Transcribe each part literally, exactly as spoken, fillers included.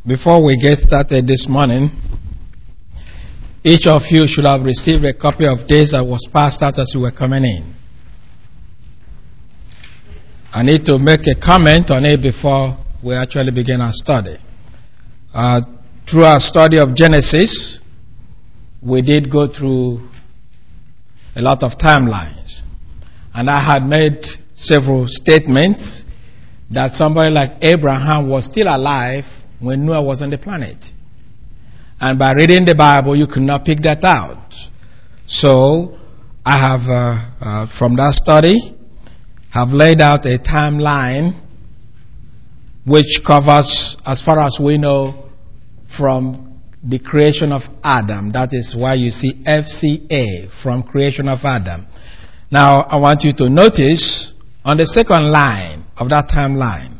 Before we get started this morning, each of you should have received a copy of this that was passed out as you were coming in. I need to make a comment on it before we actually begin our study. Uh, through our study of Genesis, we did go through a lot of timelines. And I had made several statements that somebody like Abraham was still alive when Noah was on the planet. And by reading the Bible, you could not pick that out. So, I have, uh, uh, from that study, have laid out a timeline which covers, as far as we know, from the creation of Adam. That is why you see F C A, from creation of Adam. Now, I want you to notice on the second line of that timeline,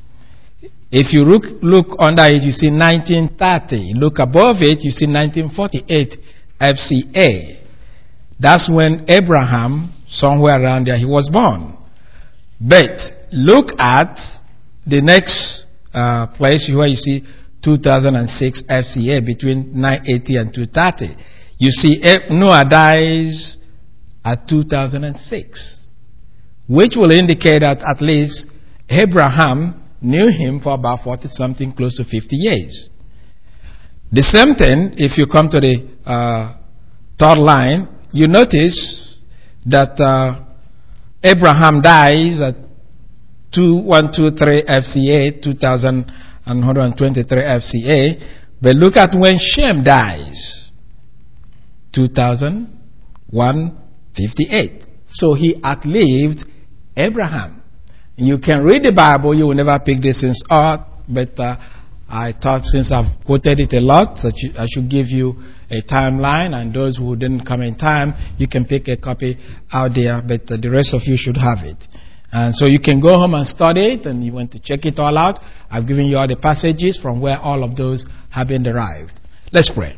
if you look, look under it, you see nineteen thirty. Look above it, you see nineteen forty-eight F C A. That's when Abraham, somewhere around there, he was born. But look at the next uh, place where you see two thousand six F C A, between nine eighty and two thirty. You see Noah dies at two thousand six, which will indicate that at least Abraham knew him for about forty something, close to fifty years. The same thing, if you come to the uh, third line, you notice that uh, Abraham dies at two thousand one hundred twenty-three F C A, two thousand one hundred twenty-three F C A, but look at when Shem dies, two thousand one hundred fifty-eight. So he outlived Abraham. You can read the Bible, you will never pick these things up, but uh, I thought since I've quoted it a lot, that you, I should give you a timeline, and those who didn't come in time, you can pick a copy out there, but uh, the rest of you should have it. And so you can go home and study it, and you want to check it all out. I've given you all the passages from where all of those have been derived. Let's pray.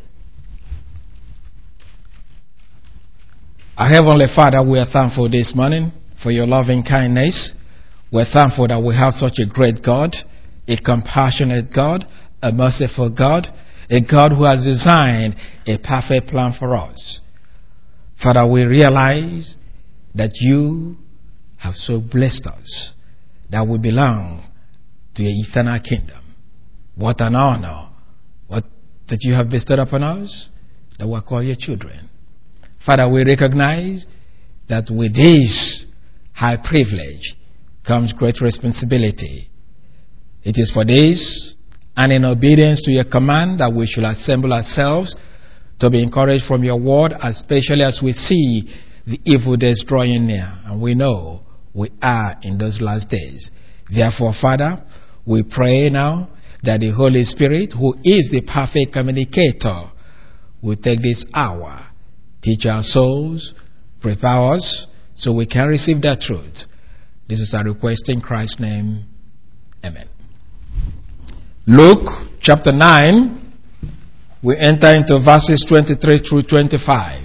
Our Heavenly Father, we are thankful this morning for your loving kindness. We're thankful that we have such a great God, a compassionate God, a merciful God, a God who has designed a perfect plan for us. Father, we realize that you have so blessed us that we belong to your eternal kingdom. What an honor, what that you have bestowed upon us, that we are called your children. Father, we recognize that with this high privilege comes great responsibility. It is for this, and in obedience to your command, that we should assemble ourselves to be encouraged from your word, especially as we see the evil days drawing near, and we know we are in those last days. Therefore, Father, we pray now that the Holy Spirit, who is the perfect communicator, will take this hour, teach our souls, prepare us, so we can receive that truth. This is our request in Christ's name. Amen. Luke chapter nine, we enter into verses twenty-three through twenty-five.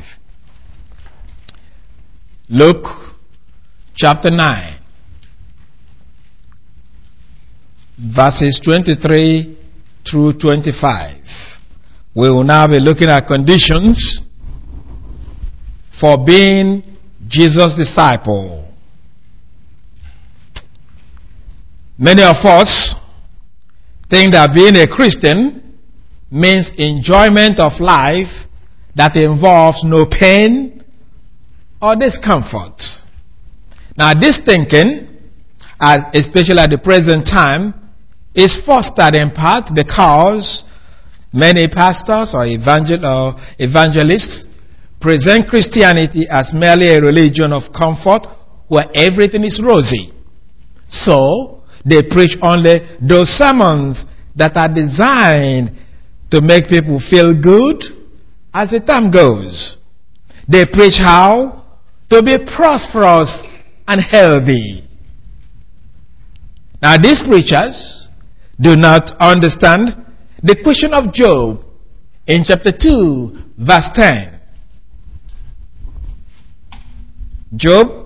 Luke chapter nine, verses twenty-three through twenty-five. We will now be looking at conditions for being Jesus' disciple. Many of us think that being a Christian means enjoyment of life that involves no pain or discomfort. Now, this thinking, as especially at the present time, is fostered in part because many pastors or, evangel- or evangelists present Christianity as merely a religion of comfort where everything is rosy. So, they preach only those sermons that are designed to make people feel good as the term goes. They preach how to be prosperous and healthy. Now, these preachers do not understand the question of Job in chapter two, verse ten. Job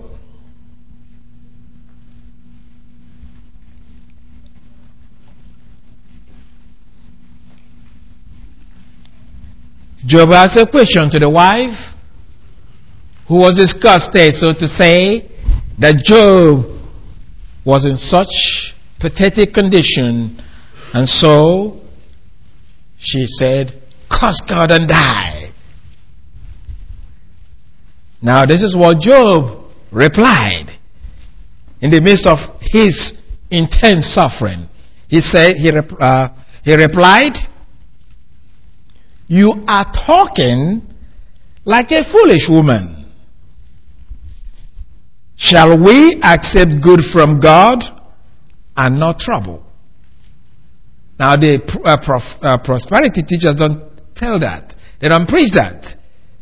Job asked a question to the wife, who was disgusted, so to say, that Job was in such pathetic condition, and so she said, curse God and die. Now this is what Job replied in the midst of his intense suffering. He said, he, rep- uh, he replied, you are talking like a foolish woman. Shall we accept good from God and not trouble? Now the uh, prof, uh, prosperity teachers don't tell that. They don't preach that.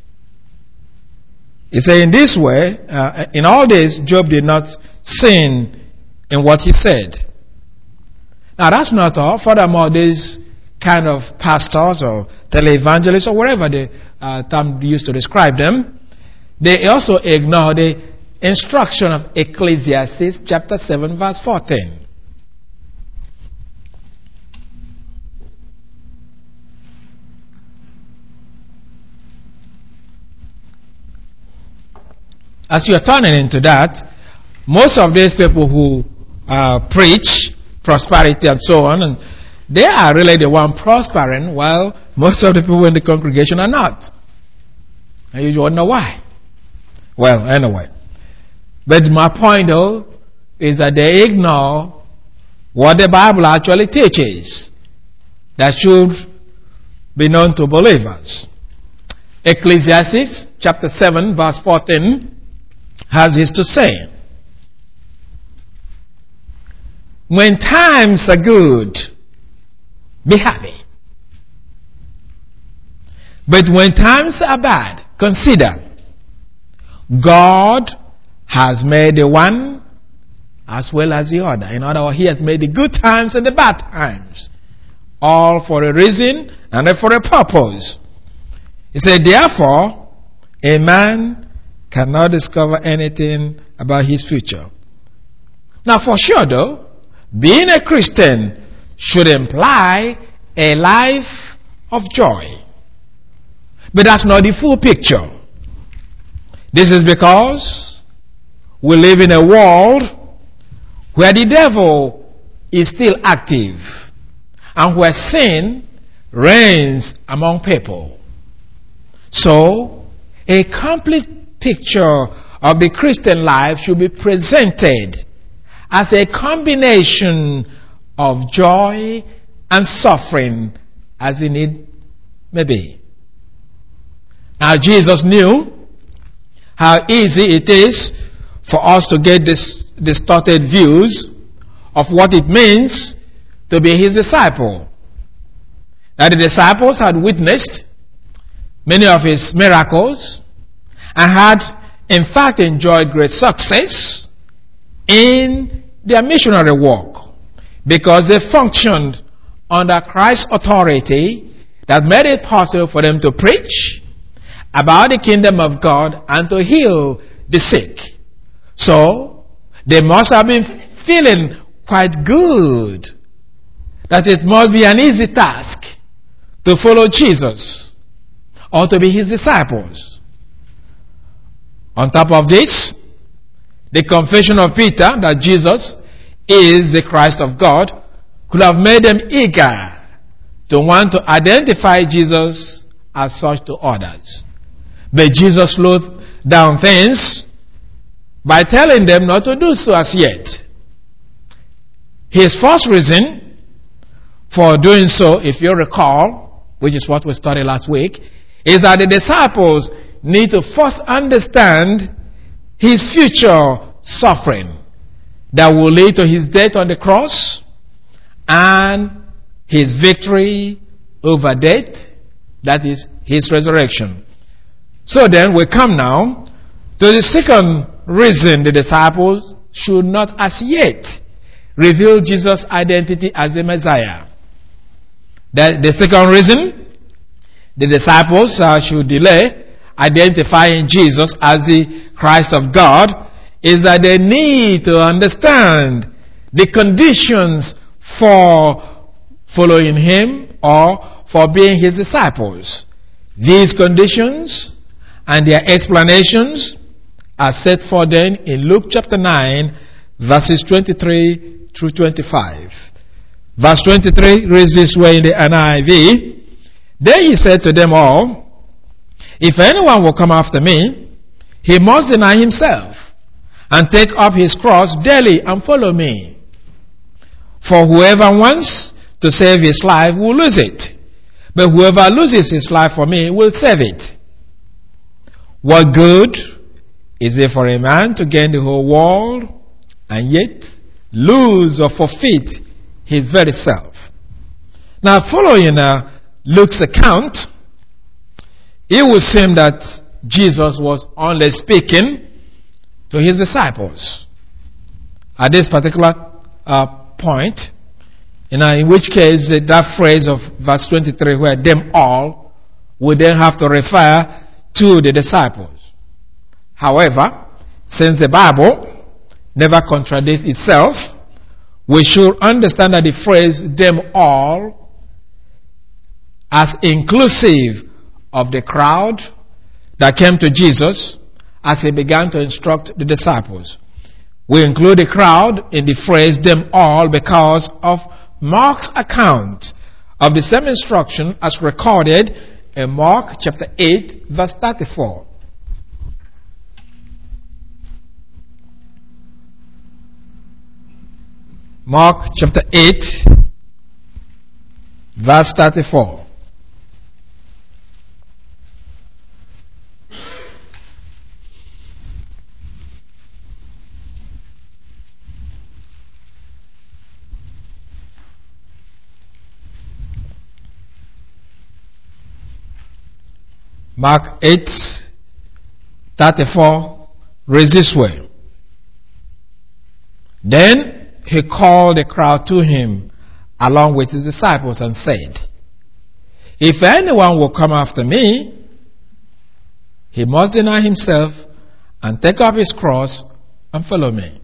He said in this way, uh, in all this, Job did not sin in what he said. Now that's not all. Furthermore, these kind of pastors or televangelists or whatever the uh, term used to describe them, they also ignore the instruction of Ecclesiastes chapter seven verse fourteen. As you are turning into that, most of these people who uh, preach prosperity and so on, and they are really the one prospering, while most of the people in the congregation are not. And you wonder why. Well, anyway. But my point, though, is that they ignore what the Bible actually teaches that should be known to believers. Ecclesiastes chapter seven verse fourteen has this to say. When times are good, be happy. But when times are bad, consider God has made the one as well as the other. In other words, he has made the good times and the bad times, all for a reason and for a purpose. He said, therefore, a man cannot discover anything about his future. Now, for sure, though, being a Christian should imply a life of joy. But that's not the full picture. This is because we live in a world where the devil is still active and where sin reigns among people. So, a complete picture of the Christian life should be presented as a combination of joy and suffering as in it may be. Now Jesus knew how easy it is for us to get this distorted views of what it means to be his disciple. Now the disciples had witnessed many of his miracles and had in fact enjoyed great success in their missionary work because they functioned under Christ's authority that made it possible for them to preach about the kingdom of God and to heal the sick. So, they must have been feeling quite good that it must be an easy task to follow Jesus or to be his disciples. On top of this, the confession of Peter that Jesus is the Christ of God could have made them eager to want to identify Jesus as such to others. But Jesus slowed down things by telling them not to do so as yet. His first reason for doing so, if you recall, which is what we studied last week, is that the disciples need to first understand his future suffering that will lead to his death on the cross and his victory over death, that is his resurrection. So then we come now to the second reason the disciples should not as yet reveal Jesus' identity as the Messiah. That the second reason the disciples uh, should delay identifying Jesus as the Christ of God is that they need to understand the conditions for following him or for being his disciples. These conditions and their explanations are set forth then in Luke chapter nine, verses twenty-three through twenty-five. Verse twenty-three reads this way in the N I V. Then he said to them all, if anyone will come after me, he must deny himself and take up his cross daily and follow me. For whoever wants to save his life will lose it, but whoever loses his life for me will save it. What good is it for a man to gain the whole world and yet lose or forfeit his very self? Now, following uh, Luke's account, it would seem that Jesus was only speaking to his disciples at this particular uh, point, you know, in which case that, that phrase of verse twenty-three, where them all, would then have to refer to the disciples. However, since the Bible never contradicts itself, we should understand that the phrase them all as inclusive of the crowd that came to Jesus as he began to instruct the disciples. We include the crowd in the phrase them all because of Mark's account of the same instruction as recorded in Mark chapter eight, verse thirty-four. Mark chapter eight, verse thirty-four. Mark eight, thirty-four reads this way. Then he called the crowd to him along with his disciples and said, if anyone will come after me, he must deny himself and take up his cross and follow me.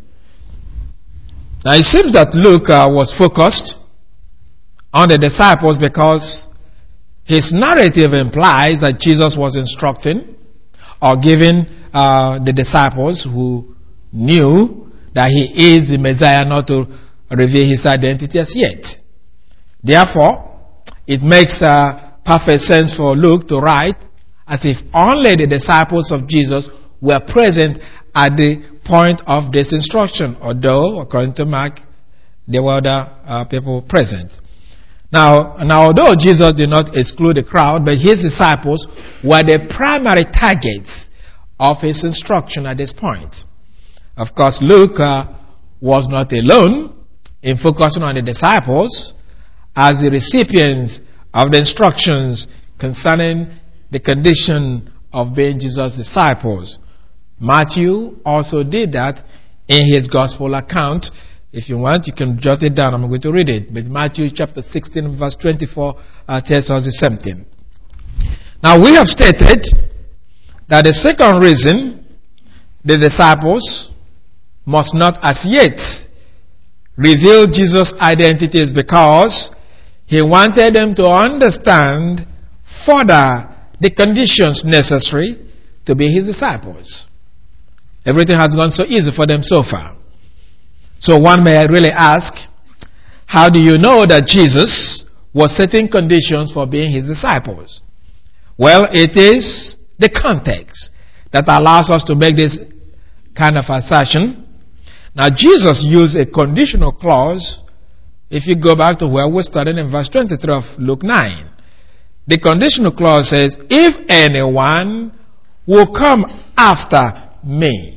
Now it seems that Luke uh, was focused on the disciples because his narrative implies that Jesus was instructing or giving uh, the disciples who knew that he is the Messiah not to reveal his identity as yet. Therefore, it makes uh, perfect sense for Luke to write as if only the disciples of Jesus were present at the point of this instruction, although, according to Mark, there were other uh, people present. Now, now, although Jesus did not exclude the crowd, but his disciples were the primary targets of his instruction at this point. Of course, Luke uh, was not alone in focusing on the disciples as the recipients of the instructions concerning the condition of being Jesus' disciples. Matthew also did that in his gospel account. If you want, you can jot it down. I'm going to read it. But Matthew chapter sixteen, verse twenty-four uh, tells us the same thing. Now, we have stated that the second reason the disciples must not as yet reveal Jesus' identity is because he wanted them to understand further the conditions necessary to be his disciples. Everything has gone so easy for them so far. So one may really ask, how do you know that Jesus was setting conditions for being his disciples? Well, it is the context that allows us to make this kind of assertion. Now, Jesus used a conditional clause. If you go back to where we started in verse twenty-three of Luke nine, the conditional clause says, if anyone will come after me.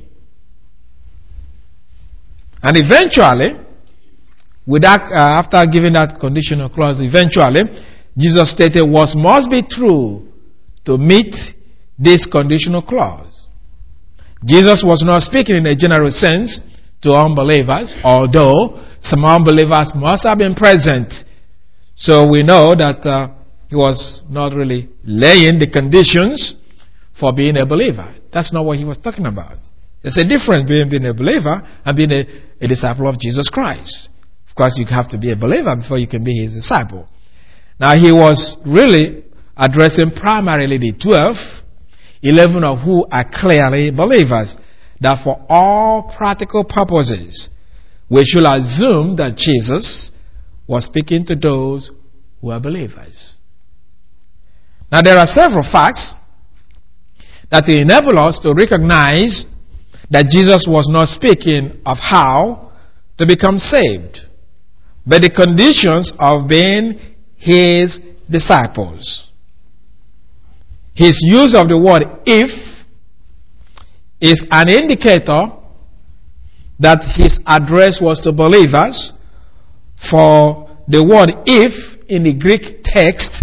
And eventually, with that, uh, after giving that conditional clause, eventually, Jesus stated what must be true to meet this conditional clause. Jesus was not speaking in a general sense to unbelievers, although some unbelievers must have been present. So we know that uh, he was not really laying the conditions for being a believer. That's not what he was talking about. There's a difference between being a believer and being a, a disciple of Jesus Christ. Of course, you have to be a believer before you can be his disciple. Now, he was really addressing primarily the twelve, eleven of who are clearly believers, that for all practical purposes, we should assume that Jesus was speaking to those who are believers. Now, there are several facts that enable us to recognize that Jesus was not speaking of how to become saved, but the conditions of being his disciples. His use of the word if is an indicator that his address was to believers, for the word if in the Greek text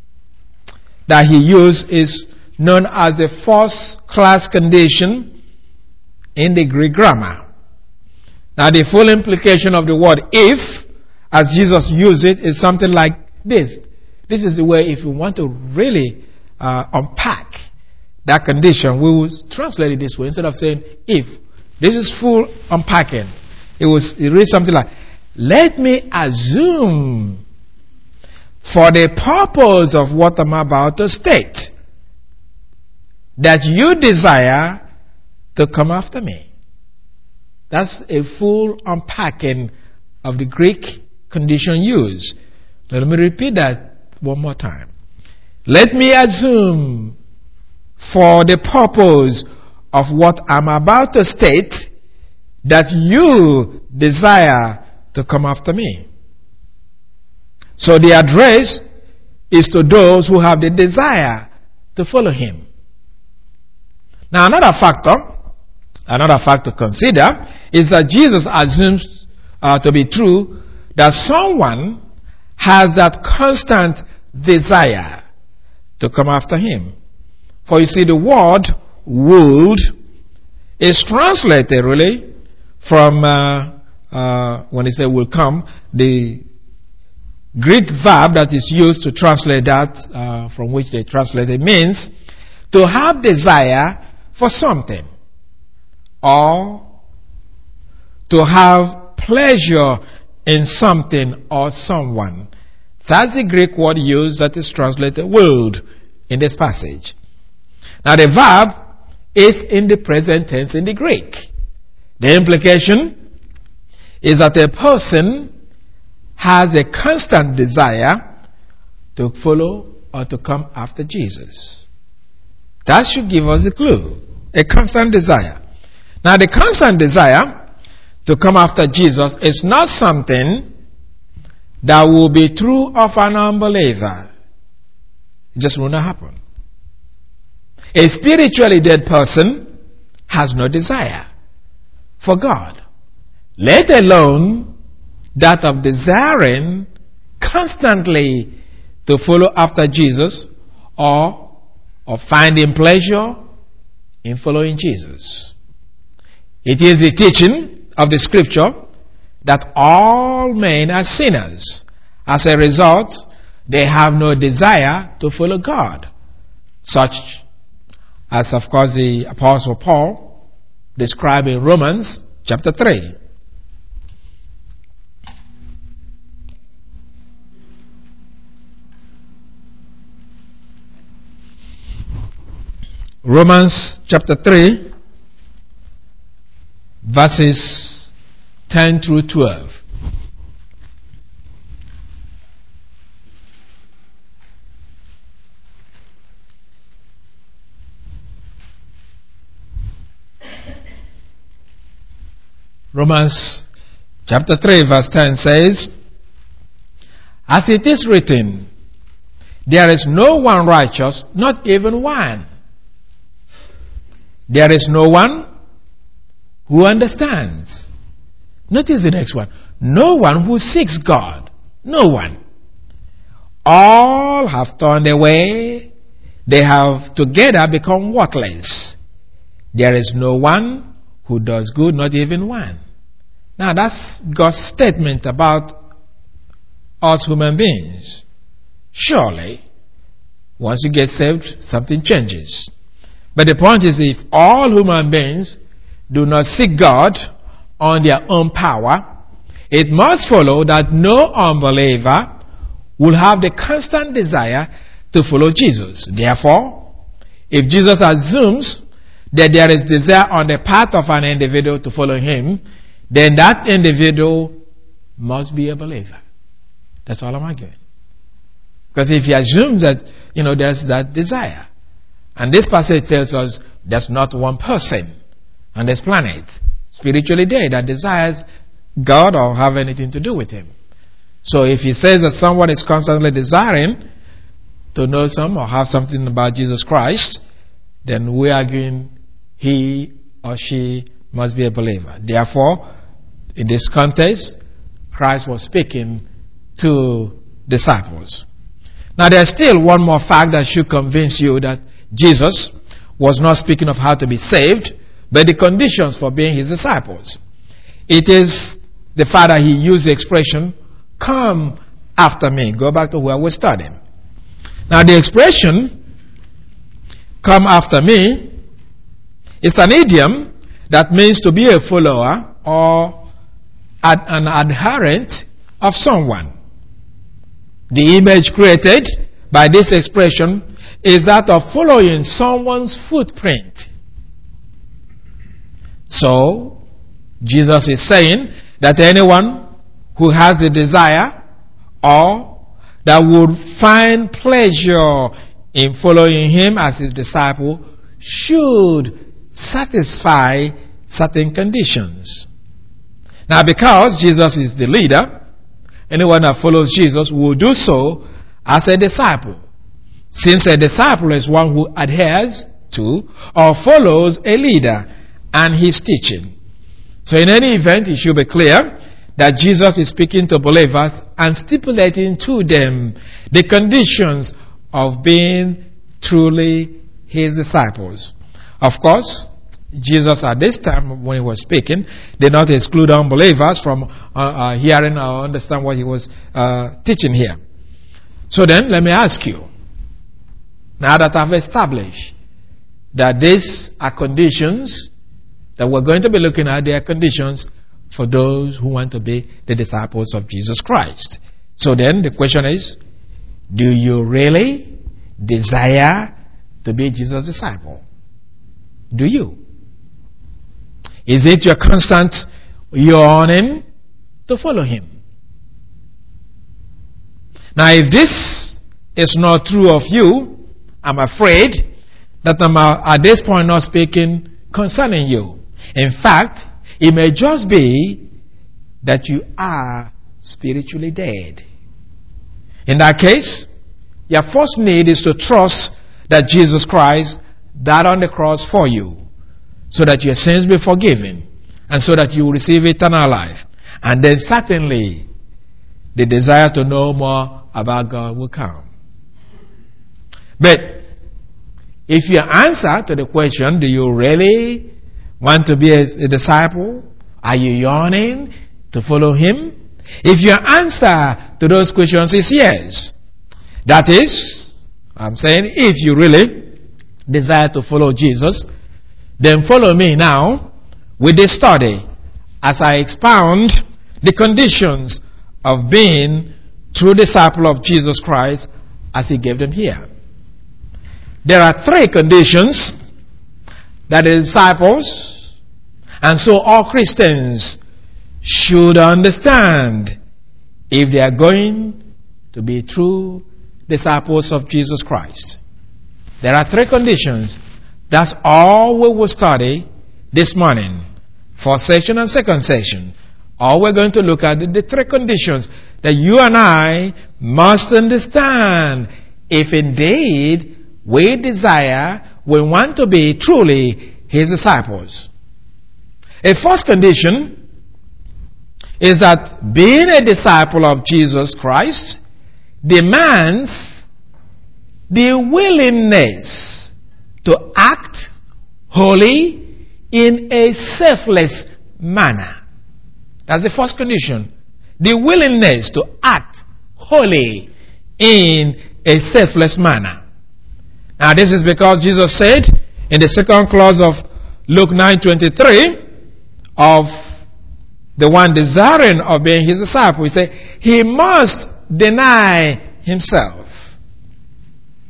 that he used is known as the first class condition in the Greek grammar. Now, the full implication of the word if, as Jesus used it, is something like this. This is the way, if you want to really uh, unpack that condition, we will translate it this way. Instead of saying if, this is full unpacking. It was it reads something like, let me assume, for the purpose of what I'm about to state, that you desire to come after me. That's a full unpacking of the Greek condition used. Let me repeat that one more time. Let me assume, for the purpose of what I'm about to state, that you desire to come after me. So the address is to those who have the desire to follow him. Now, another factor, another factor to consider is that Jesus assumes uh, to be true that someone has that constant desire to come after him. For you see, the word would is translated really from, uh, uh, when it says will come, the Greek verb that is used to translate that, uh, from which they translate it, means to have desire for something, or to have pleasure in something or someone. That's the Greek word used that is translated would in this passage. Now, the verb is in the present tense in the Greek. The implication is that a person has a constant desire to follow or to come after Jesus. That should give us a clue. A constant desire. Now, the constant desire to come after Jesus is not something that will be true of an unbeliever. It just will not happen. A spiritually dead person has no desire for God, let alone that of desiring constantly to follow after Jesus, or of finding pleasure in following Jesus. It is the teaching of the scripture that all men are sinners. As a result, they have no desire to follow God, such as, of course, the Apostle Paul described in Romans chapter three. Romans chapter three, verses ten through twelve. Romans chapter three, verse ten says, as it is written, there is no one righteous, not even one. There is no one who understands. Notice the next one. No one who seeks God. No one. All have turned away. They have together become worthless. There is no one who does good, not even one. Now, that's God's statement about us human beings. Surely, once you get saved, something changes. But the point is, if all human beings do not seek God on their own power, it must follow that no unbeliever will have the constant desire to follow Jesus. Therefore, if Jesus assumes that there is desire on the part of an individual to follow him, then that individual must be a believer. That's all I'm arguing. Because if he assumes that, you know, there's that desire, and this passage tells us there's not one person on this planet spiritually dead that desires God or have anything to do with him. So if he says that someone is constantly desiring to know some or have something about Jesus Christ, then we're arguing he or she must be a believer. Therefore, in this context, Christ was speaking to disciples. Now there's still one more fact that should convince you that Jesus was not speaking of how to be saved, but the conditions for being his disciples. It is the fact that he used the expression, "Come after me." Go back to where we're studying. Now the expression, "Come after me," is an idiom that means to be a follower or ad- an adherent of someone. The image created by this expression is that of following someone's footprint. So, Jesus is saying that anyone who has the desire or that would find pleasure in following him as his disciple should satisfy certain conditions. Now, because Jesus is the leader, anyone that follows Jesus will do so as a disciple, since a disciple is one who adheres to or follows a leader and his teaching. So in any event, it should be clear that Jesus is speaking to believers and stipulating to them the conditions of being truly his disciples. Of course, Jesus at this time when he was speaking did not exclude unbelievers from uh, uh, hearing or understand what he was uh, teaching here. So then let me ask you, now that I've established that these are conditions that we're going to be looking at, they are conditions for those who want to be the disciples of Jesus Christ. So then the question is, do you really desire to be Jesus' disciple? Do you? Is it your constant yearning to follow him? Now, if this is not true of you, I'm afraid that I'm at this point not speaking concerning you. In fact, it may just be that you are spiritually dead. In that case, your first need is to trust that Jesus Christ died on the cross for you, so that your sins be forgiven, and so that you will receive eternal life. And then certainly, the desire to know more about God will come. But, if your answer to the question, do you really want to be a, a disciple? Are you yearning to follow him? If your answer to those questions is yes, that is, I'm saying, if you really desire to follow Jesus, then follow me now with this study as I expound the conditions of being true disciple of Jesus Christ as he gave them here. There are three conditions that the disciples, and so all Christians, should understand if they are going to be true disciples of Jesus Christ. There are three conditions. That's all we will study this morning. First section and second section. All we're going to look at the three conditions that you and I must understand if indeed we desire, we want to be truly his disciples. A first condition is that being a disciple of Jesus Christ demands the willingness to act holy in a selfless manner. That's the first condition. The willingness to act holy in a selfless manner. Now this is because Jesus said in the second clause of Luke nine twenty-three of the one desiring of being his disciple, he said, he must deny himself.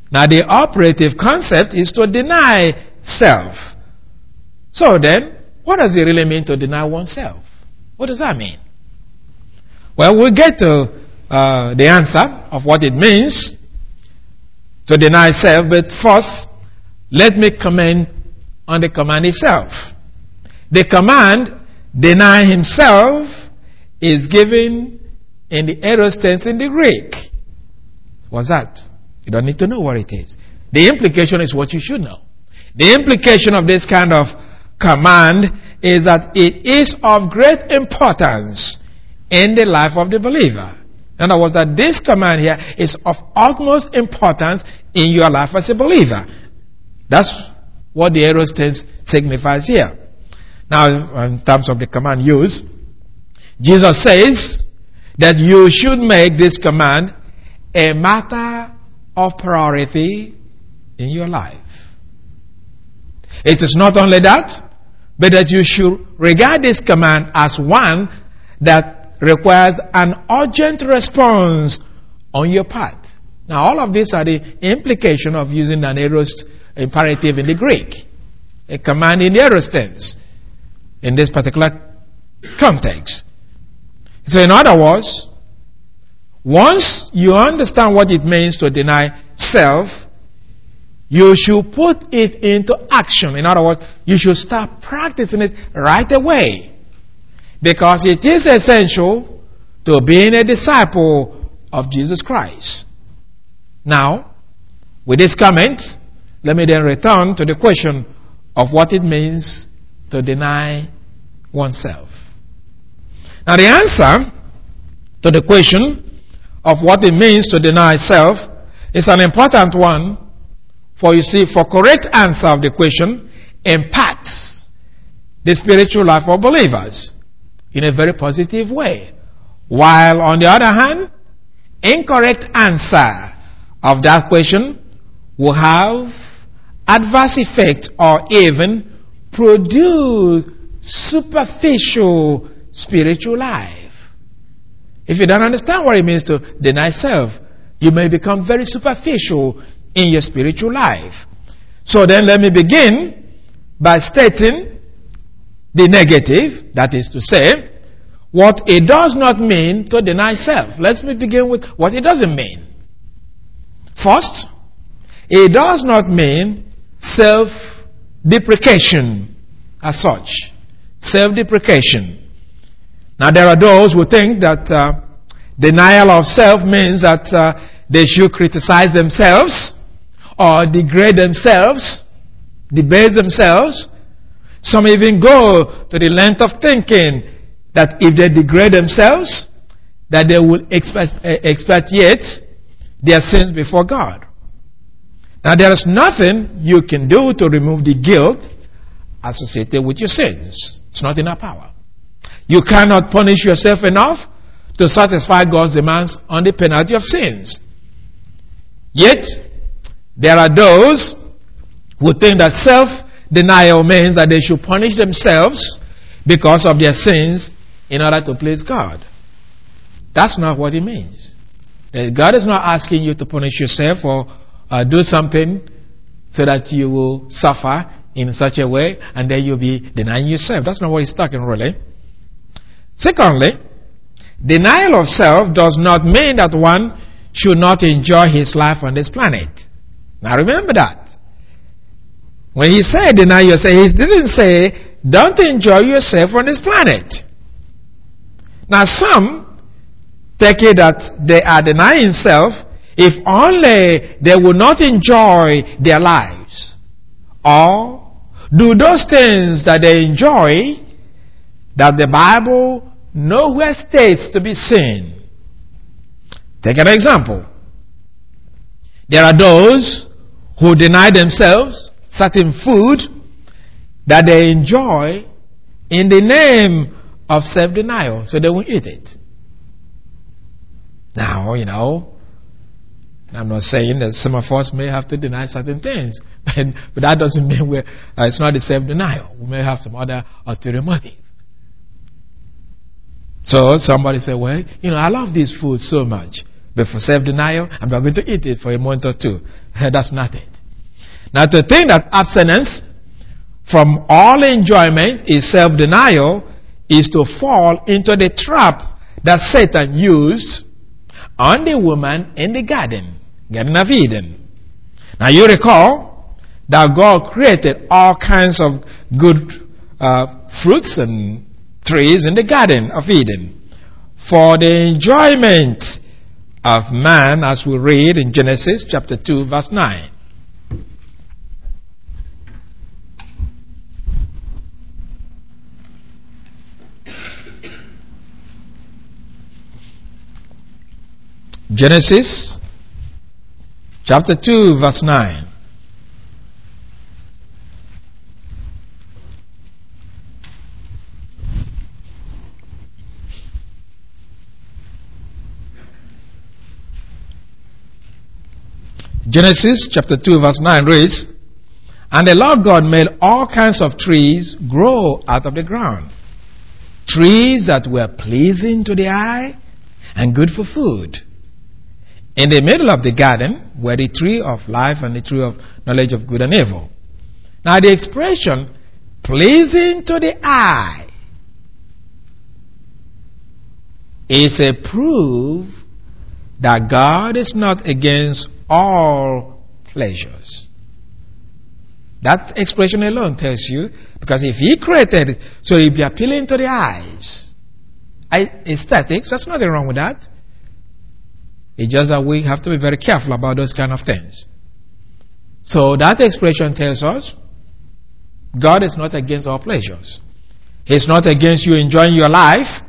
Now the operative concept is to deny self. So then, what does it really mean to deny oneself? What does that mean? Well, we'll get to uh, the answer of what it means to deny self, but first, let me comment on the command itself. The command, deny himself, is given in the aorist tense in the Greek. What's that? You don't need to know what it is. The implication is what you should know. The implication of this kind of command is that it is of great importance in the life of the believer. In other words, that this command here is of utmost importance in your life as a believer. That's what the aorist tense signifies here. Now, in terms of the command used, Jesus says that you should make this command a matter of priority in your life. It is not only that, but that you should regard this command as one that requires an urgent response on your part. Now, all of these are the implication of using an aorist imperative in the Greek, a command in the aorist tense in this particular context. So, in other words, once you understand what it means to deny self, you should put it into action. In other words, you should start practicing it right away, because it is essential to being a disciple of Jesus Christ. Now, with this comment, let me then return to the question of what it means to deny oneself. Now, the answer to the question of what it means to deny self is an important one, for you see, for correct answer of the question impacts the spiritual life of believers in a very positive way. While on the other hand, incorrect answer of that question will have adverse effect or even produce superficial spiritual life. If you don't understand what it means to deny self, you may become very superficial in your spiritual life. So then let me begin by stating the negative, that is to say, what it does not mean to deny self. Let me begin with what it doesn't mean. First, it does not mean self-deprecation as such. Self-deprecation. Now, there are those who think that uh, denial of self means that uh, they should criticize themselves or degrade themselves, debase themselves. Some even go to the length of thinking that if they degrade themselves, that they will expect, uh, expiate their sins before God. Now, there is nothing you can do to remove the guilt associated with your sins. It's not in our power. You cannot punish yourself enough to satisfy God's demands on the penalty of sins. Yet, there are those who think that self-denial means that they should punish themselves because of their sins in order to please God. That's not what it means. God is not asking you to punish yourself or uh, do something so that you will suffer in such a way and then you'll be denying yourself. That's not what he's talking really. Secondly, denial of self does not mean that one should not enjoy his life on this planet. Now remember that. When he said deny yourself, he didn't say don't enjoy yourself on this planet. Now some take it that they are denying self if only they will not enjoy their lives, or do those things that they enjoy that the Bible nowhere states to be sin. Take an example. There are those who deny themselves certain food that they enjoy in the name of self-denial, so they won't eat it. Now, you know, I'm not saying that some of us may have to deny certain things, but, but that doesn't mean we're, uh, it's not the self-denial. We may have some other ulterior motive. So somebody say, well, you know, I love this food so much, But for self-denial, I'm not going to eat it for a month or two. That's not it. Now, to think that abstinence from all enjoyment is self-denial is to fall into the trap that Satan used on the woman in the garden, Garden of Eden. Now, you recall that God created all kinds of good uh, fruits and trees in the Garden of Eden for the enjoyment of man, as we read in Genesis chapter two, verse nine. Genesis chapter two, verse nine. Genesis chapter two, verse nine reads, "And the Lord God made all kinds of trees grow out of the ground, trees that were pleasing to the eye and good for food. In the middle of the garden were the tree of life and the tree of knowledge of good and evil." Now the expression pleasing to the eye is a proof that God is not against all pleasures. That expression alone tells you, because if He created it so it be appealing to the eyes, aesthetics, there's nothing wrong with that. It's just that we have to be very careful about those kind of things. So that expression tells us God is not against all pleasures. He's not against you enjoying your life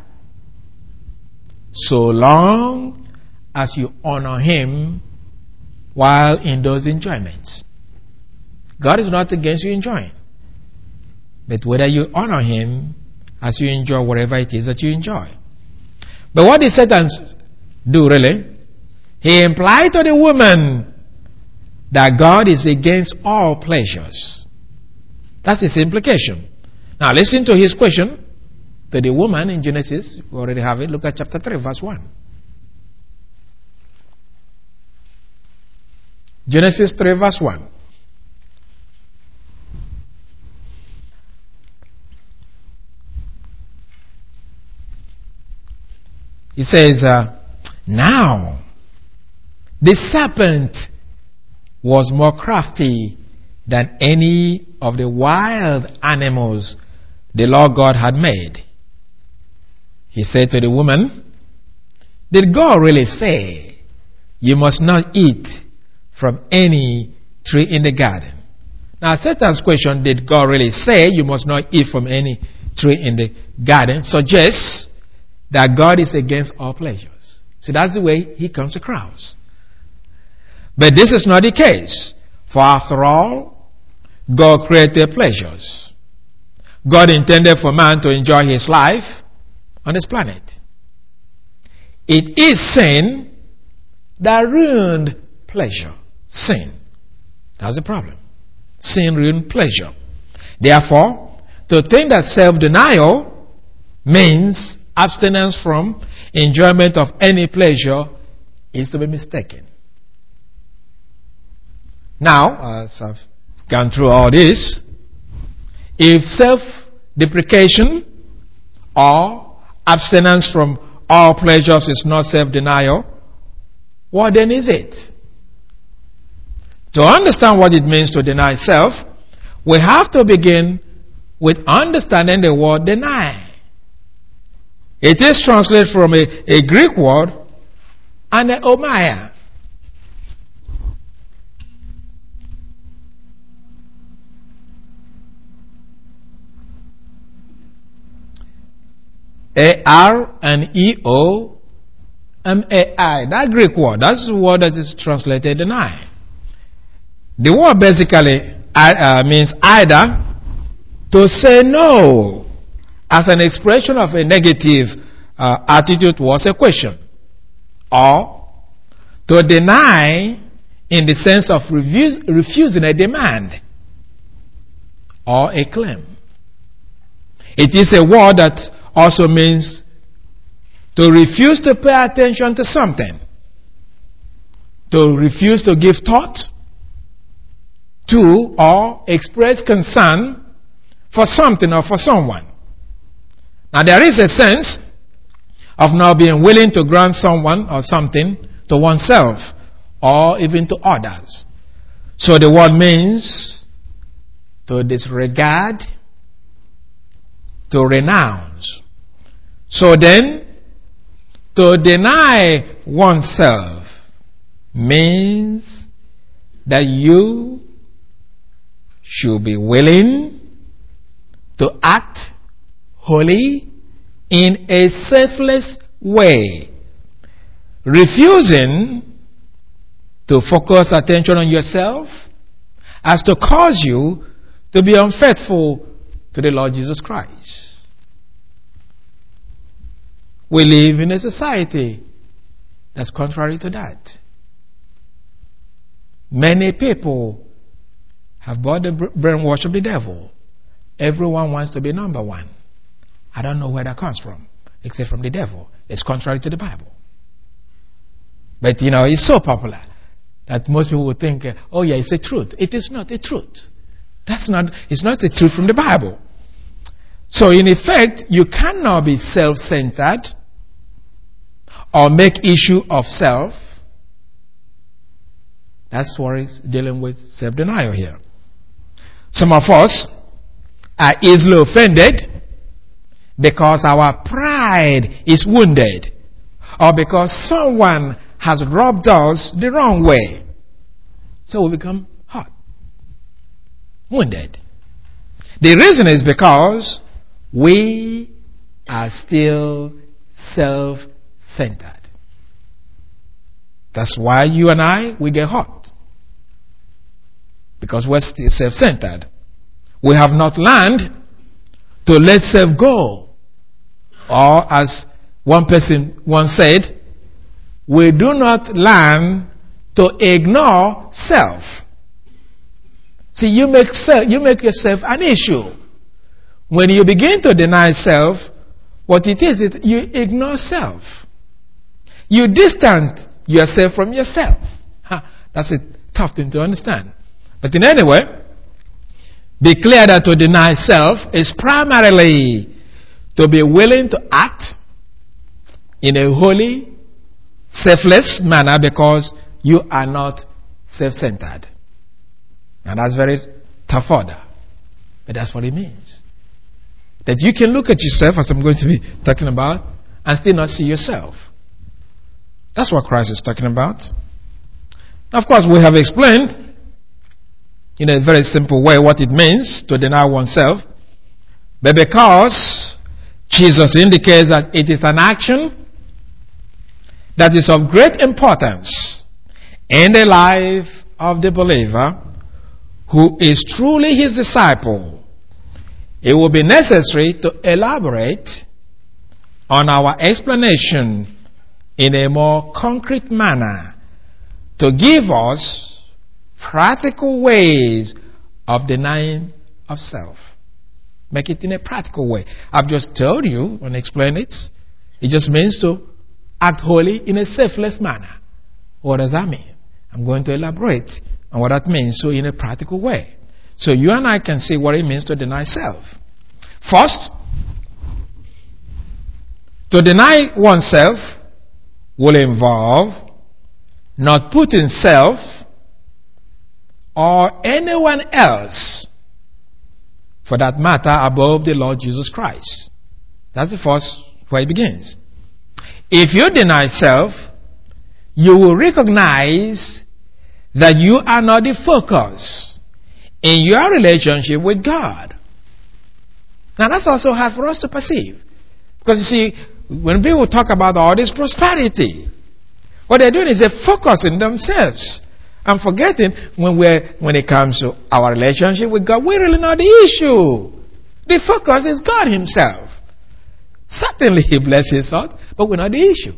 so long as you honor Him while in those enjoyments. God is not against you enjoying, but whether you honor Him as you enjoy whatever it is that you enjoy. But what did Satan do really? He implied to the woman that God is against all pleasures. That's his implication. Now listen to his question to the woman in Genesis. We already have it. Look at chapter three, verse one. Genesis three, verse one. He says, uh, now the serpent was more crafty than any of the wild animals the Lord God had made. He said to the woman, did God really say you must not eat from any tree in the garden? Now Satan's question, did God really say you must not eat from any tree in the garden, suggests that God is against all pleasures. So that's the way he comes across. But this is not the case. For after all, God created pleasures. God intended for man to enjoy his life on this planet. It is sin that ruined pleasure. Sin. That's the problem. Sin ruined pleasure. Therefore, to think that self-denial means abstinence from enjoyment of any pleasure is to be mistaken. Now, as I've gone through all this, if self-deprecation or abstinence from all pleasures is not self-denial, what then is it? To understand what it means to deny self, we have to begin with understanding the word deny. It is translated from a, a Greek word, anaomia. A R N E O M A I. That Greek word, that's the word that is translated deny. The word basically uh, means either to say no as an expression of a negative uh, attitude towards a question, or to deny in the sense of refuse, refusing a demand or a claim. It is a word that also means to refuse to pay attention to something to refuse to give thought to or express concern for something or for someone. Now there is a sense of not being willing to grant someone or something to oneself or even to others. So the word means to disregard, to renounce. So then, to deny oneself means that you should be willing to act holy in a selfless way, refusing to focus attention on yourself as to cause you to be unfaithful to the Lord Jesus Christ. We live in a society that's contrary to that. Many people have bought the brainwash of the devil. Everyone wants to be number one. I don't know where that comes from, except from the devil. It's contrary to the Bible. But you know, it's so popular that most people would think, oh yeah, it's a truth. It is not a truth. That's not, it's not a truth from the Bible. So in effect, you cannot be self-centered or make issue of self. That's what it's dealing with self-denial here. Some of us are easily offended because our pride is wounded, or because someone has robbed us the wrong way. So we become hurt, wounded. The reason is because we are still self-centered. That's why you and I, we get hurt. Because we're still self-centered. We have not learned to let self go. Or as one person once said, we do not learn to ignore self. See, you make self, you make yourself an issue. When you begin to deny self, what it is, it, you ignore self. You distance yourself from yourself. Huh, that's a tough thing to understand. But in any way, be clear that to deny self is primarily to be willing to act in a holy, selfless manner because you are not self-centered. And that's very tough order. But that's what it means. That you can look at yourself, as I'm going to be talking about, and still not see yourself. That's what Christ is talking about. Now, of course, we have explained in a very simple way what it means to deny oneself. But because Jesus indicates that it is an action that is of great importance in the life of the believer who is truly his disciple, it will be necessary to elaborate on our explanation in a more concrete manner to give us practical ways of denying of self. Make it in a practical way. I've just told you and explained it. It just means to act holy in a selfless manner. What does that mean? I'm going to elaborate on what that means, so in a practical way. So you and I can see what it means to deny self. First, to deny oneself will involve not putting self or anyone else, for that matter, above the Lord Jesus Christ. That's the first where it begins. If you deny self, you will recognize that you are not the focus in your relationship with God. Now that's also hard for us to perceive. Because you see, when people talk about all this prosperity, what they're doing is they're focusing themselves and forgetting when we're, when it comes to our relationship with God, we're really not the issue. The focus is God himself. Certainly he blesses us, but we're not the issue.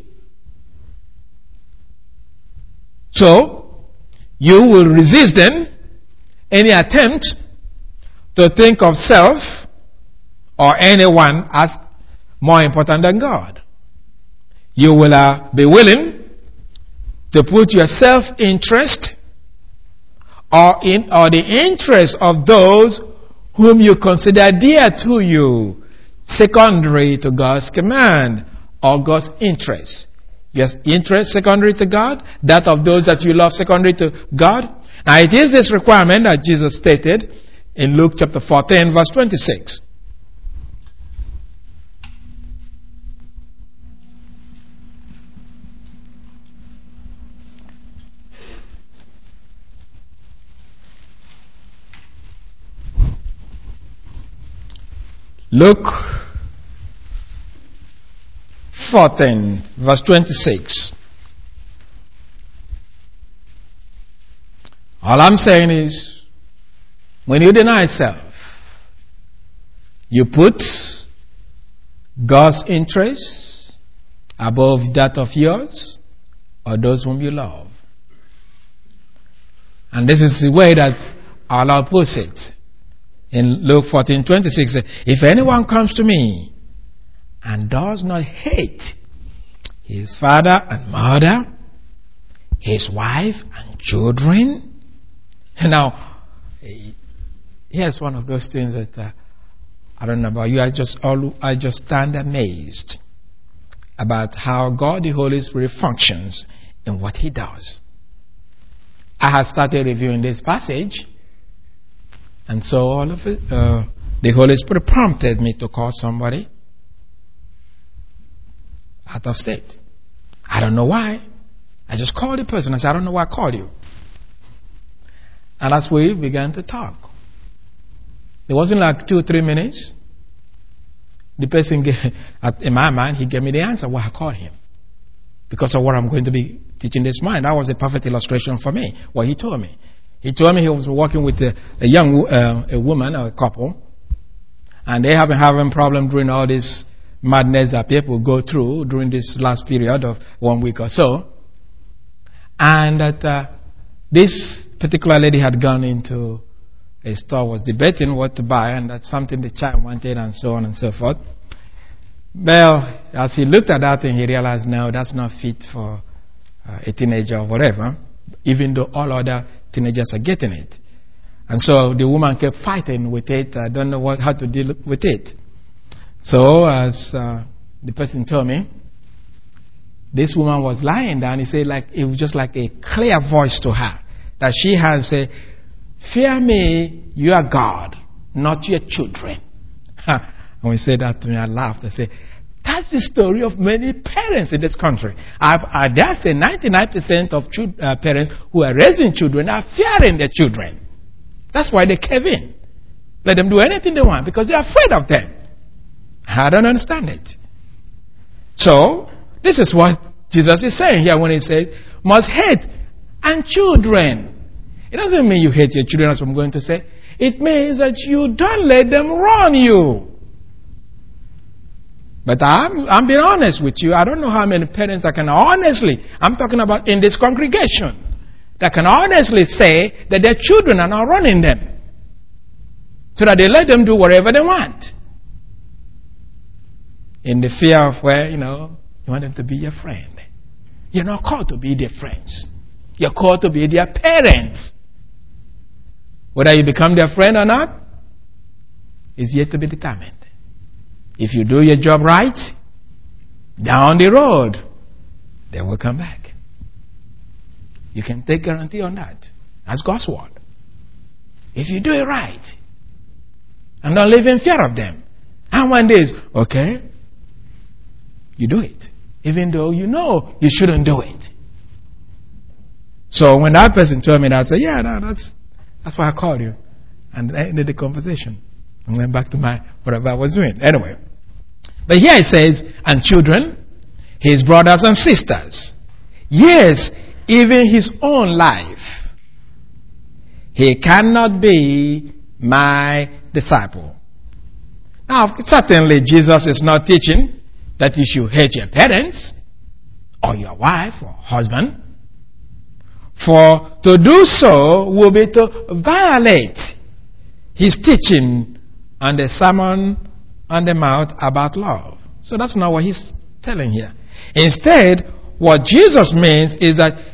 So, you will resist then any attempt to think of self or anyone as more important than God. You will uh, be willing to put your self-interest or in or the interest of those whom you consider dear to you secondary to God's command or God's interest. Yes, interest secondary to God, that of those that you love secondary to God. Now it is this requirement that Jesus stated in Luke chapter fourteen verse twenty-six. Luke fourteen verse twenty-six. All I'm saying is, when you deny self, you put God's interest above that of yours or those whom you love. And this is the way that our Lord puts it. In Luke fourteen twenty-six, if anyone comes to me and does not hate his father and mother, his wife and children. Now, here's one of those things that uh, I don't know about you. I just all I just stand amazed about how God the Holy Spirit functions in what He does. I have started reviewing this passage. And so all of it, uh, the Holy Spirit prompted me to call somebody out of state. I don't know why. I just called the person. I said, I don't know why I called you. And as we began to talk, it wasn't like two or three minutes. The person, gave, in my mind, he gave me the answer why I called him. Because of what I'm going to be teaching this morning. That was a perfect illustration for me, what he told me. He told me he was working with a, a young uh, a woman, or a couple, and they have been having problem during all this madness that people go through during this last period of one week or so. And that uh, this particular lady had gone into a store, was debating what to buy, and that's something the child wanted, and so on and so forth. Well, as he looked at that thing, he realized, no, that's not fit for uh, a teenager or whatever, even though all other teenagers are getting it. And so the woman kept fighting with it. I don't know what how to deal with it. So as uh, the person told me, this woman was lying down. He said, like it was just like a clear voice to her that she had said, "Fear me, you are God, not your children." When he said that to me, I laughed. I said, that's the story of many parents in this country. I, I dare say ninety-nine percent of chud, uh, parents who are raising children are fearing their children. That's why they cave in. Let them do anything they want because they're afraid of them. I don't understand it. So, this is what Jesus is saying here when he says, must hate and children. It doesn't mean you hate your children, as I'm going to say. It means that you don't let them run you. But I'm, I'm being honest with you. I don't know how many parents that can honestly, I'm talking about in this congregation, that can honestly say that their children are not running them. So that they let them do whatever they want. In the fear of where, you know, you want them to be your friend. You're not called to be their friends. You're called to be their parents. Whether you become their friend or not is yet to be determined. If you do your job right, down the road, they will come back. You can take guarantee on that. That's God's word. If you do it right, and don't live in fear of them, and one day is, okay, you do it. Even though you know you shouldn't do it. So when that person told me that, I said, yeah, no, that's, that's why I called you. And I ended the conversation. And went back to my whatever I was doing. Anyway. But here it says, and children, his brothers and sisters. Yes, even his own life. He cannot be my disciple. Now, certainly Jesus is not teaching that you should hate your parents or your wife or husband. For to do so will be to violate his teaching on the Sermon on the Mount about love. So that's not what he's telling here. Instead, what Jesus means is that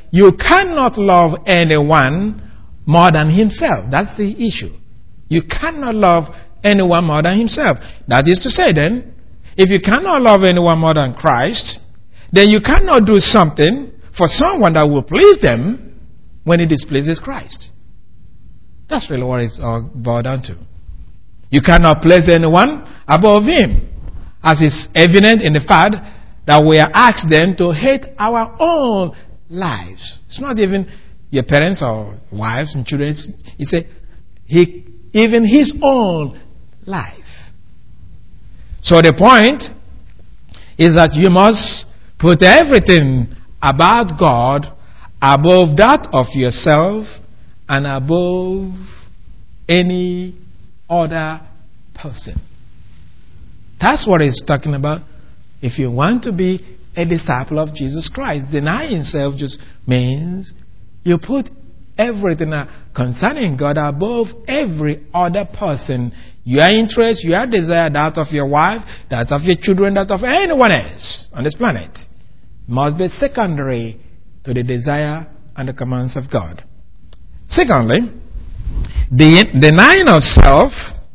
you cannot love anyone more than himself. That's the issue. You cannot love anyone more than himself. That is to say then, if you cannot love anyone more than Christ, then you cannot do something for someone that will please them when it displeases Christ. That's really what it's all boiled down to. You cannot place anyone above him, as is evident in the fact that we are asked then to hate our own lives. It's not even your parents or wives and children. He said, he, even his own life. So the point is that you must put everything about God above that of yourself and above any other person. That's what he's talking about. If you want to be a disciple of Jesus Christ, denying self just means you put everything concerning God above every other person. Your interest, your desire, that of your wife, that of your children, that of anyone else on this planet must be secondary to the desire and the commands of God. Secondly, the denying of self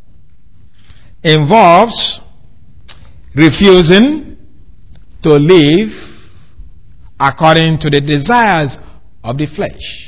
involves refusing to live according to the desires of the flesh.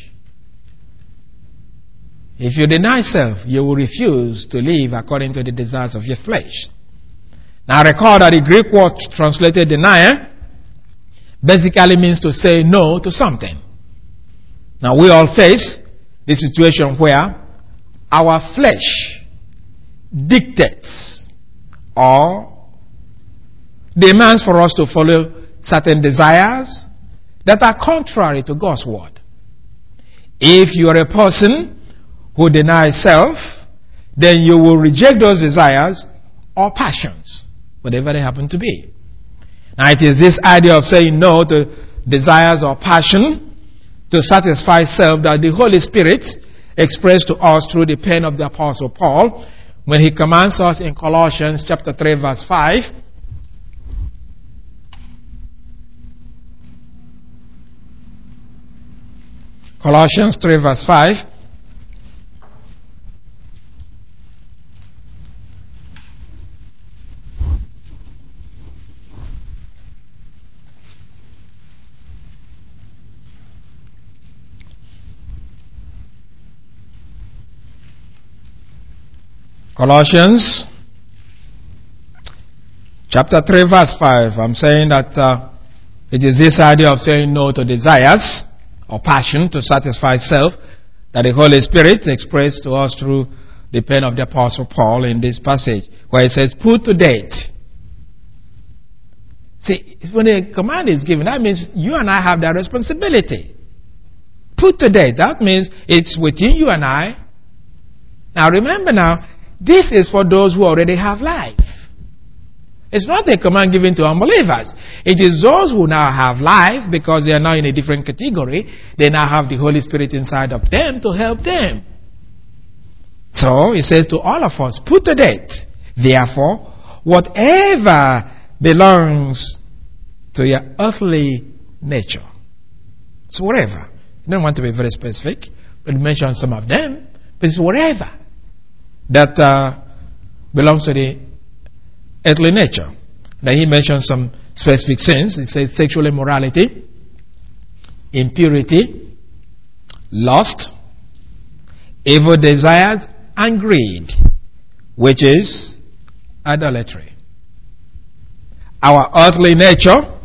If you deny self, you will refuse to live according to the desires of your flesh. Now recall that the Greek word translated denier basically means to say no to something. Now we all face the situation where our flesh dictates or demands for us to follow certain desires that are contrary to God's word. If you are a person who denies self, then you will reject those desires or passions, whatever they happen to be. Now it is this idea of saying no to desires or passion to satisfy self that the Holy Spirit expressed to us through the pen of the Apostle Paul when he commands us in Colossians chapter three verse five. Colossians three verse five. Colossians chapter three verse five. I'm saying that uh, it is this idea of saying no to desires or passion to satisfy self that the Holy Spirit expressed to us through the pen of the Apostle Paul in this passage where he says, put to death. See, when a command is given, that means you and I have that responsibility. Put to death. That means it's within you and I. Now remember now, this is for those who already have life. It's not a command given to unbelievers. It is those who now have life because they are now in a different category. They now have the Holy Spirit inside of them to help them. So, it says to all of us, put to death, therefore, whatever belongs to your earthly nature. So whatever. You don't want to be very specific, but mention some of them, but it's whatever that uh, belongs to the earthly nature. Then he mentions some specific sins. He says sexual immorality, impurity, lust, evil desires, and greed, which is idolatry. Our earthly nature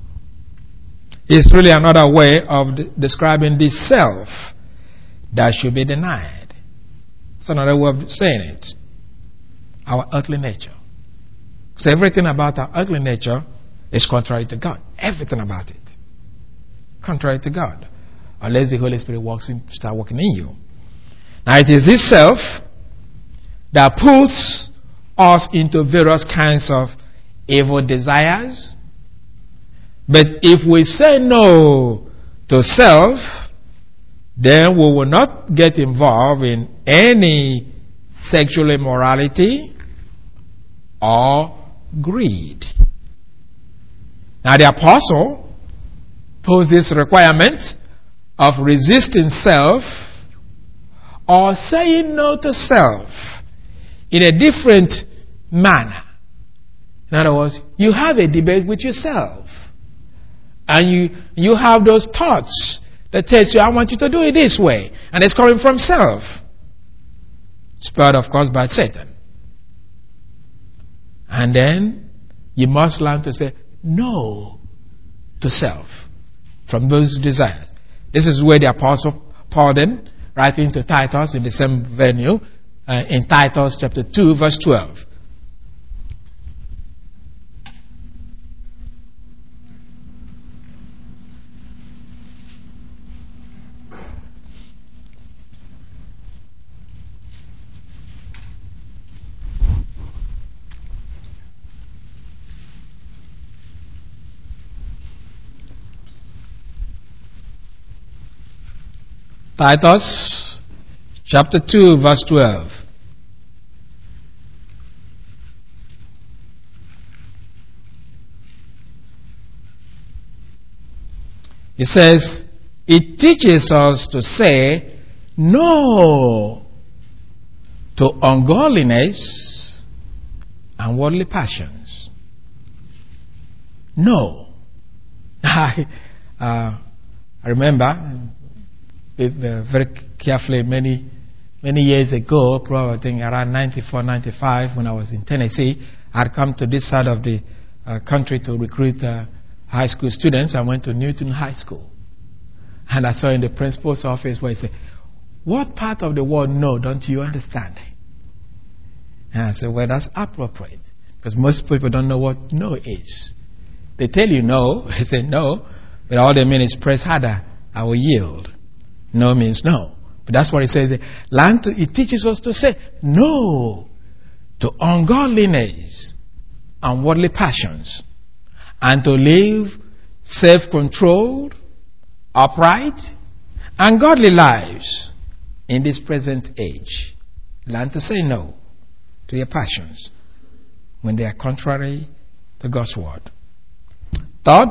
is really another way of de- describing this self that should be denied. It's another way of saying it. Our earthly nature. So everything about our earthly nature is contrary to God. Everything about it. Contrary to God. Unless the Holy Spirit works in, start working in you. Now it is this self that puts us into various kinds of evil desires. But if we say no to self, then we will not get involved in any sexual immorality or greed. Now the apostle posed this requirement of resisting self or saying no to self in a different manner. In other words, you have a debate with yourself. And you, you have those thoughts that tells you, I want you to do it this way. And it's coming from self. Spurred, of course, by Satan. And then you must learn to say no to self from those desires. This is where the Apostle Paul then, writing to Titus in the same venue, uh, in Titus chapter two, verse twelve. Titus chapter two, verse twelve. It says, it teaches us to say no to ungodliness and worldly passions. No. I, uh, I remember Uh, very carefully many many years ago, probably I think around ninety-four, ninety-five, when I was in Tennessee, I'd come to this side of the uh, country to recruit uh, high school students. I went to Newton High School. And I saw in the principal's office where he said, what part of the word no don't you understand? And I said, well, that's appropriate. Because most people don't know what no is. They tell you no, they say no, but all they mean is press harder, I will yield. No means no. But that's what it says. Learn to, it teaches us to say no to ungodliness and worldly passions, and to live self-controlled, upright, and godly lives in this present age. Learn to say no to your passions when they are contrary to God's word. Third,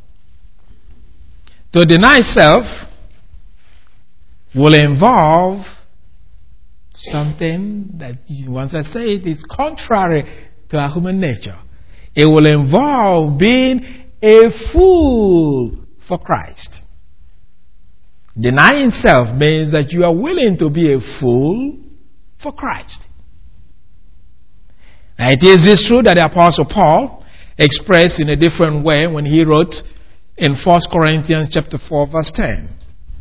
to deny self will involve something that, once I say it, is contrary to our human nature. It will involve being a fool for Christ. Denying self means that you are willing to be a fool for Christ. Now, it is this true that the Apostle Paul expressed in a different way when he wrote in First Corinthians chapter four, verse ten.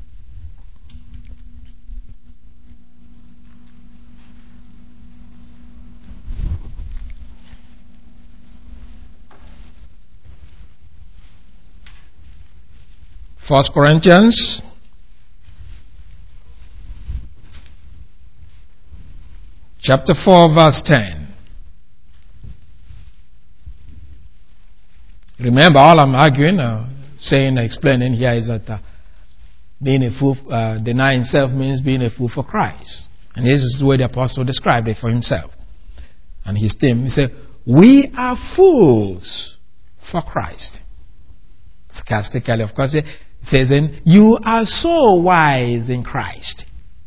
First Corinthians chapter four, verse ten. Remember, all I'm arguing, uh, saying, explaining here is that uh, being a fool, uh, denying self means being a fool for Christ. And this is the way the apostle described it for himself. And his team, he said, we are fools for Christ. Sarcastically, of course, it says, then, you are so wise in Christ.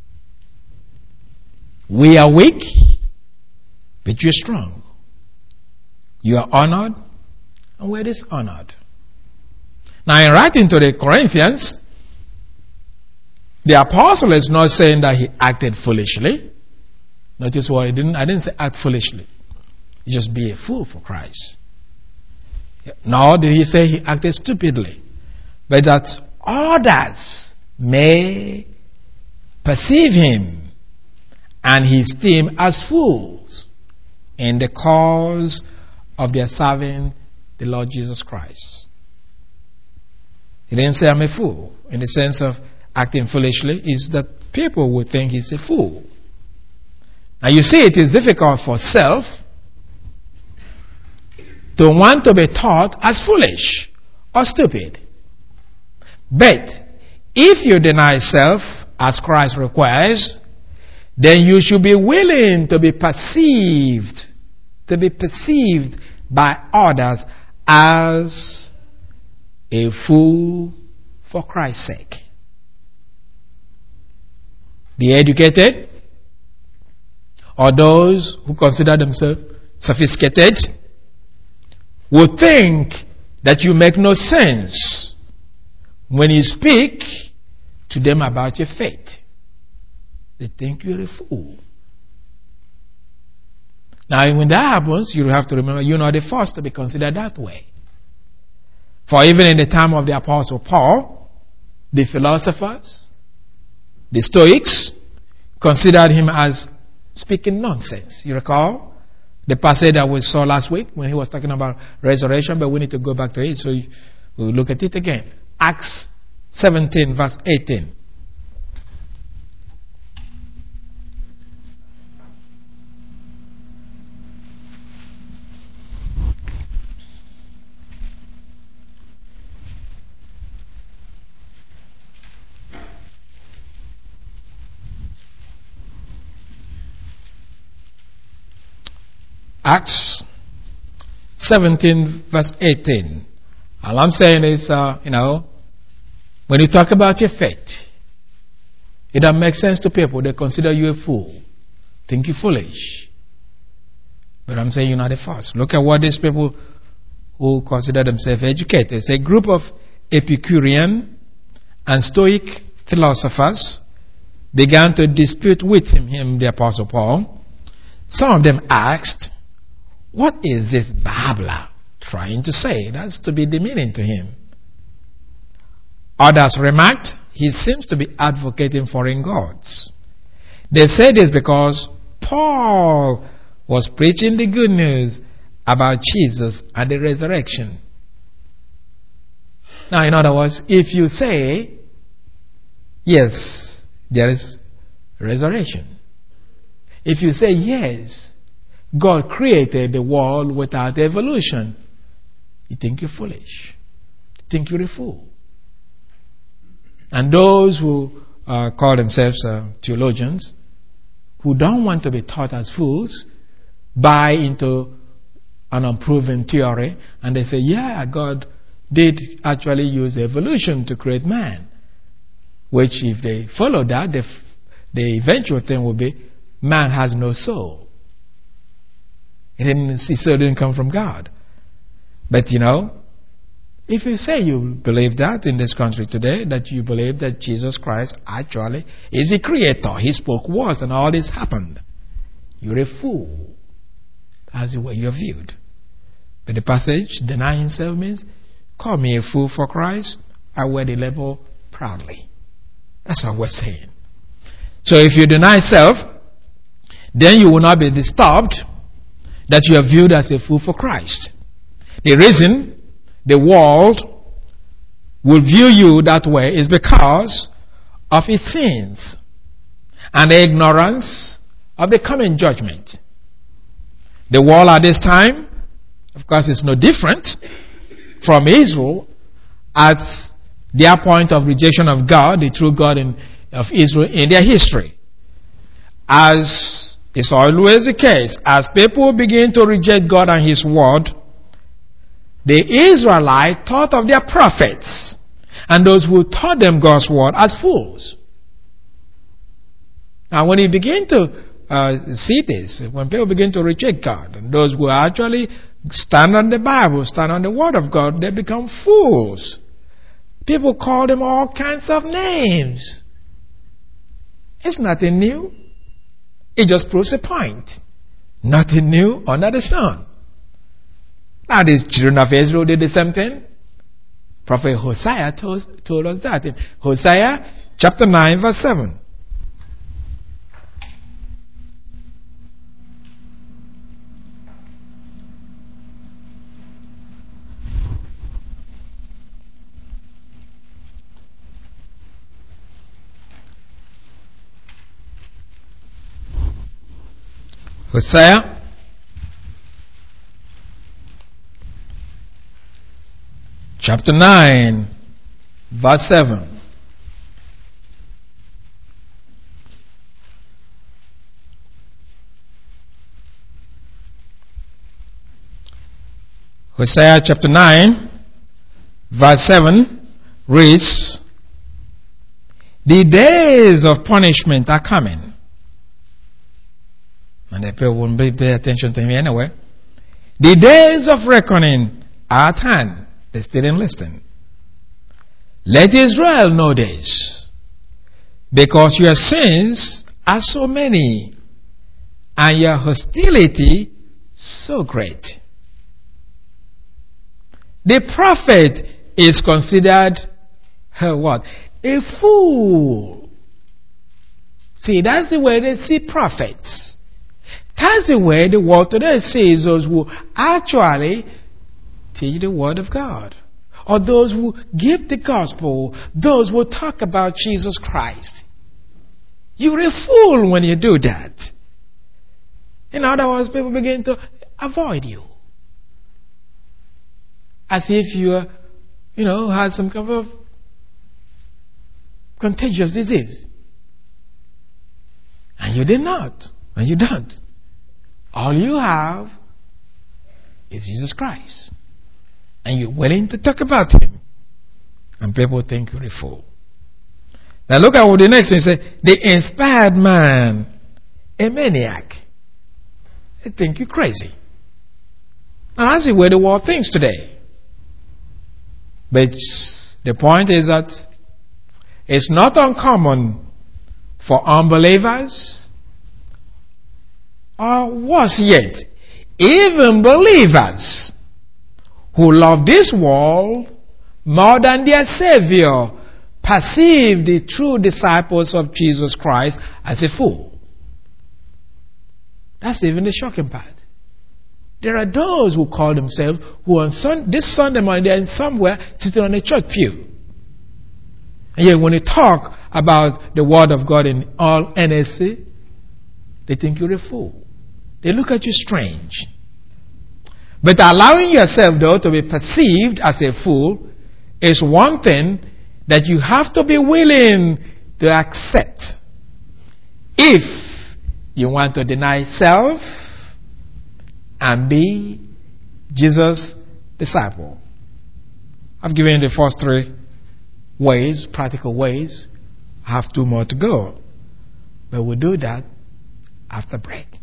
We are weak, but you're strong. You are honored, and we're dishonored. Now, in writing to the Corinthians, the apostle is not saying that he acted foolishly. Notice what he didn't, I didn't say act foolishly. He just be a fool for Christ. Nor did he say he acted stupidly, but that others may perceive him and his team as fools in the cause of their serving the Lord Jesus Christ. He didn't say I'm a fool in the sense of acting foolishly. Is that people would think he's a fool. Now you see, it is difficult for self to want to be taught as foolish or stupid. But if you deny self as Christ requires, then you should be willing to be perceived, to be perceived by others as a fool for Christ's sake. the educated, or those who consider themselves sophisticated, will think that you make no sense when you speak to them about your faith. They think you're a fool. Now, when that happens, you have to remember you're not the first to be considered that way. For even in the time of the Apostle Paul, the philosophers, the Stoics, considered him as speaking nonsense. You recall the passage that we saw last week when he was talking about resurrection, but we need to go back to it, so we'll look at it again. Acts seventeen, verse eighteen. Acts seventeen, verse eighteen. All I'm saying is, uh, you know, when you talk about your faith, it doesn't make sense to people. They consider you a fool, think you foolish. But I'm saying you're not the first. Look at what these people who consider themselves educated. It's a group of Epicurean and Stoic philosophers began to dispute with him, him the Apostle Paul. Some of them asked, what is this babbler trying to say? That's to be demeaning to him. Others remarked, he seems to be advocating foreign gods. They said this because Paul was preaching the good news about Jesus and the resurrection. Now, in other words, if you say, yes, there is resurrection. If you say, yes, God created the world without evolution, you think you're foolish. You think you're a fool. And those who uh, call themselves uh, theologians, who don't want to be taught as fools, buy into an unproven theory, and they say, yeah, God did actually use evolution to create man. Which, if they follow that, the, the eventual thing will be, man has no soul. It didn't, so it didn't come from God. But you know, if you say you believe that in this country today, that you believe that Jesus Christ actually is the creator, he spoke words and all this happened, you're a fool. That's the way you're viewed. But the passage, deny himself, means, call me a fool for Christ, I wear the label proudly. That's what we're saying. So if you deny self, then you will not be disturbed that you are viewed as a fool for Christ. The reason the world will view you that way is because of its sins and the ignorance of the coming judgment. The world at this time, of course, is no different from Israel at their point of rejection of God, the true God in, of Israel in their history. As is always the case, as people begin to reject God and his word, the Israelites thought of their prophets and those who taught them God's word as fools. Now when you begin to uh, see this, when people begin to reject God, and those who actually stand on the Bible, stand on the word of God, they become fools. People call them all kinds of names. It's nothing new. It just proves a point. Nothing new under the sun. Now these children of Israel did the same thing. Prophet Hosea told, told us that in Hosea chapter nine verse seven. Hosea chapter nine verse seven. Hosea chapter nine verse seven reads, The days of punishment are coming. And the people won't pay attention to him anyway. The days of reckoning are at hand. They still didn't listen. Let Israel know this, because your sins are so many, and your hostility so great. The prophet is considered a what? A fool. See, that's the way they see prophets. That's the way the world today sees those who actually teach the word of God, or those who give the gospel, those who talk about Jesus Christ. You're a fool when you do that. In other words, people begin to avoid you, as if you, you know, had some kind of contagious disease. And you did not. And you don't. All you have is Jesus Christ. And you're willing to talk about him. And people think you're a fool. Now look at what the next thing says. The inspired man, a maniac. They think you're crazy. Now that's the way the world thinks today. But the point is that it's not uncommon for unbelievers, or worse yet, even believers who love this world more than their Savior, perceive the true disciples of Jesus Christ as a fool. That's even the shocking part. There are those who call themselves, who on sun, this Sunday morning, they're somewhere sitting on a church pew. And yet when you talk about the word of God in all earnestness, they think you're a fool. They look at you strange. But allowing yourself, though, to be perceived as a fool is one thing that you have to be willing to accept if you want to deny self and be Jesus' disciple. I've given you the first three ways, practical ways. I have two more to go. But we'll do that after break.